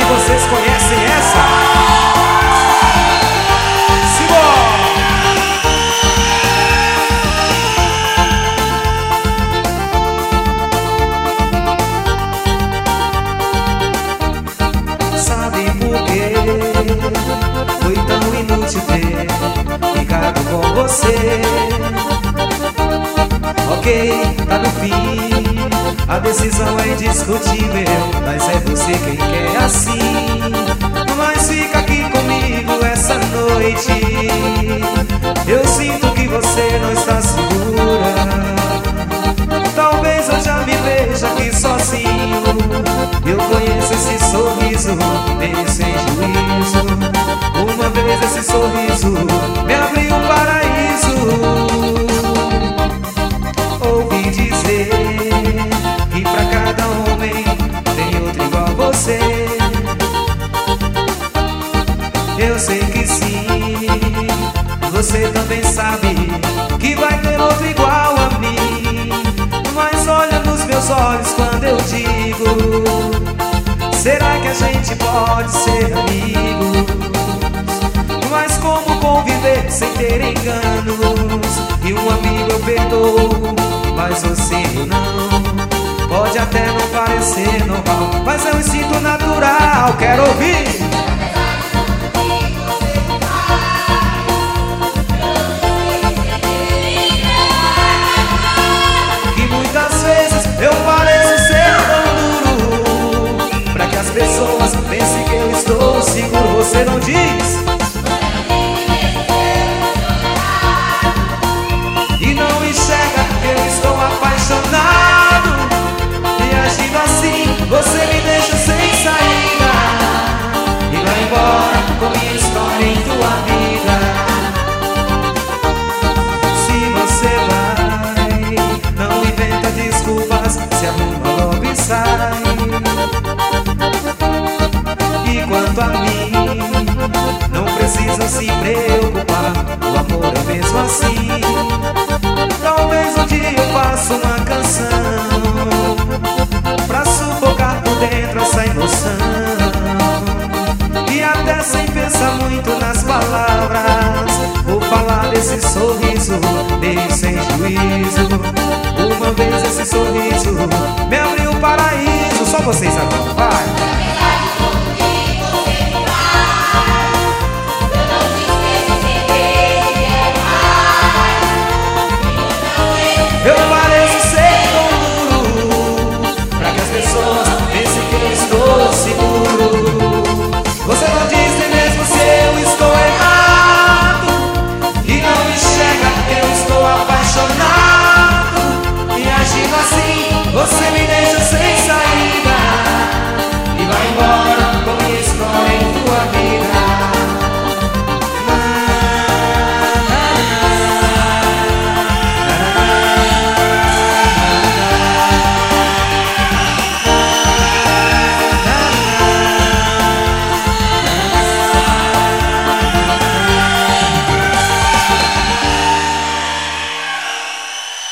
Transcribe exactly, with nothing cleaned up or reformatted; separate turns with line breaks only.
que vocês conhecem essa. Sabe por quê? Foi tão inútil ter ficado com você. Ok, tá no fim, a decisão é indiscutível, mas é você quem quer assim. Mas fica aqui comigo essa noite. Eu sinto que você não está segura. Talvez eu já me veja aqui sozinho. Eu conheço esse sorriso, meio sem juízo. Uma vez esse sorriso me abriu um paraíso. Ouvi dizer que pra cada homem tem outro igual a você. Eu sei que sim, você também sabe que vai ter outro igual a mim. Mas olha nos meus olhos quando eu digo: será que a gente pode ser amigos? Mas como conviver sem ter enganos? E um amigo eu perdoo, mas você não. Pode até não parecer normal, mas é um instinto natural. Quero ouvir. Que muitas vezes eu pareço ser tão duro, pra que as pessoas pensem que eu estou seguro. Você não diz? E não enxerga que eu estou apaixonado. E agindo assim, você me deixa sem saída e vai embora com minha história em tua vida. Se você vai, não inventa desculpas, se arruma logo e sai. E quanto a mim, não precisa se preocupar, o amor é mesmo assim. Talvez um dia eu faça uma canção pra sufocar por dentro essa emoção. E até sem pensar muito nas palavras, vou falar desse sorriso, meio sem juízo. Uma vez esse sorriso me abriu o paraíso. Só vocês agora, vai.